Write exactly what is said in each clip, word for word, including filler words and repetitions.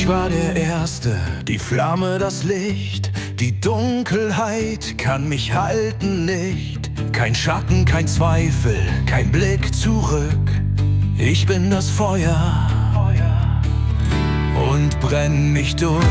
Ich war der Erste, die Flamme, das Licht. Die Dunkelheit kann mich halten nicht. Kein Schatten, kein Zweifel, kein Blick zurück. Ich bin das Feuer und brenn mich durch.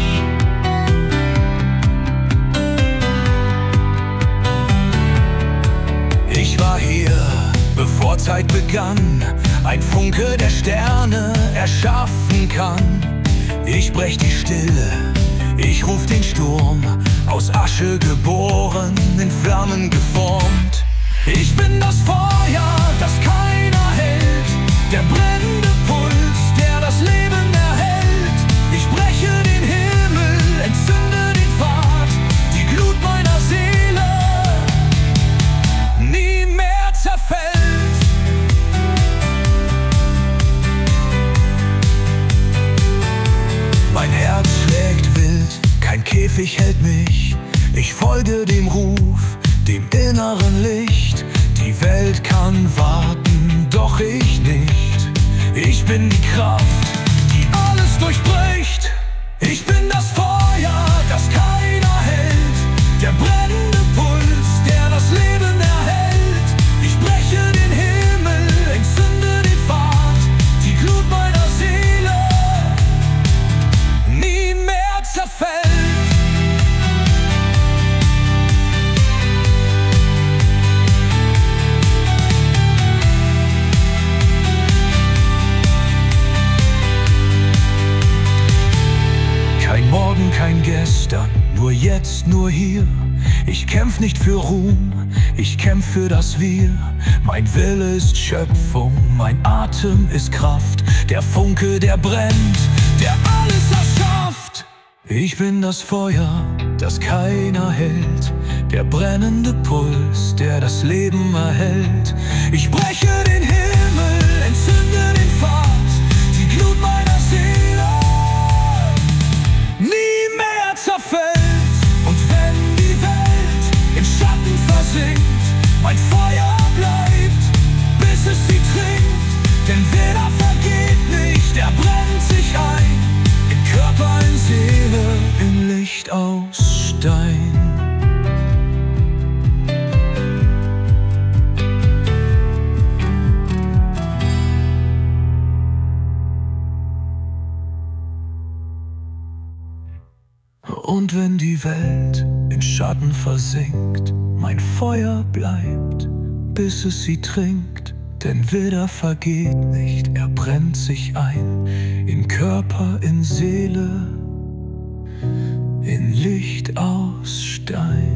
Ich war hier, bevor Zeit begann. Ein Funke, der Sterne erschaffen kann. Ich brech die Stille, ich ruf den Sturm. Aus Asche geboren, in Flammen geformt. Ich bin das Feuer, das keiner hält. Der brennende Puls, der das Leben erhält. Ich breche den Himmel, entzünde den Pfad. Die Glut meiner Seele nie mehr zerfällt. Mein Herz schlägt wild, kein Käfig hält mich. Ich folge dem Ruf, dem inneren Licht. Die Welt kann warten, doch ich nicht. Ich bin die Kraft, die alles durchbricht. Ich bin das Feuer, das keiner hält. Der brennende Puls, der das Leben erhält. Ich breche den Himmel, entzünde den Pfad. Die Glut meiner Seele nie mehr zerfällt. Kein Morgen, kein Gestern, nur jetzt, nur hier. Ich kämpf nicht für Ruhm, ich kämpf für das Wir. Mein Wille ist Schöpfung, mein Atem ist Kraft. Der Funke, der brennt, der alles erschafft. Ich bin das Feuer, das keiner hält. Der brennende Puls, der das Leben erhält. Ich breche den Himmel, entzünde den Pfad. Die Glut meiner Seele nie mehr zerfällt. Und wenn die Welt in Schatten versinkt, mein Feuer bleibt, bis es sie trinkt. Denn weder vergeht nicht, er brennt sich ein. In Körper, in Seele, in Licht aus Stein. Und wenn die Welt in Schatten versinkt, mein Feuer bleibt, bis es sie trinkt. Denn Widder vergeht nicht, er brennt sich ein. In Körper, in Seele, in Licht aus Stein.